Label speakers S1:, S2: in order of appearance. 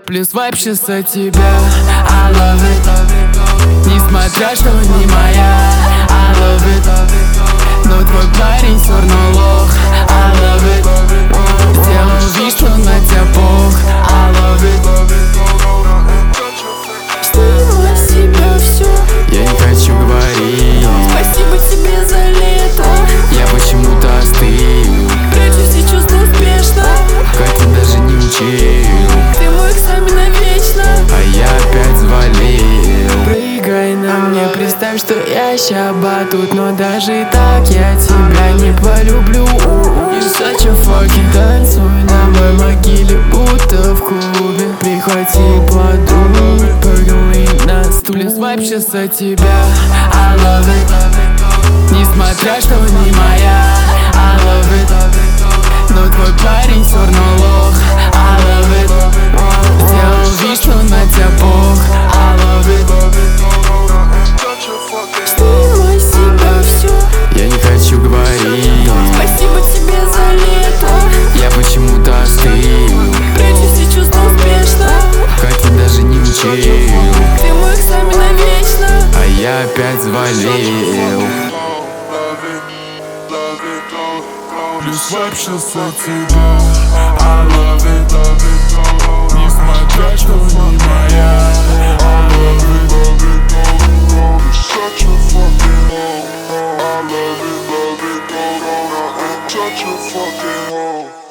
S1: Плюс вайб сейчас от тебя, I love it. Несмотря, что не моя, I love it. Но твой парень всё равно лох, I love it. Сделал вид, что на тебя пох, I love it.
S2: Сняла с себя всё,
S1: Я не хочу говорить,
S2: спасибо тебе за лето.
S1: я почему-то остыл,
S2: Прячу все чувства успешно,
S1: хотя даже не учил,
S2: ты мой экзамен навечно.
S1: а я опять завалил. Прыгай на мне, представь, что я ща батут, но даже так я тебя не полюблю. You such a fucking. Танцуй на моей могиле, будто в клубе. Прихвати подруг, поговори на стуле. Свайп сейчас от тебя, I love it. Несмотря, что не моя, I love it. Но твой парень всё равно лох, I love it. Сделал вид, что на тебя пох, I love it.
S2: Сняла с себя всё,
S1: Я не хочу говорить,
S2: спасибо тебе за лето.
S1: я почему-то остыл,
S2: Прячу все чувства успешно,
S1: хотя даже не учил,
S2: ты мой экзамен навечно.
S1: а я опять завалил.
S3: Плюс вайб сейчас от тебя, I love it. Несмотря, что не моя, I love it. It's such a fucking hole. I love it. Such a fucking hole.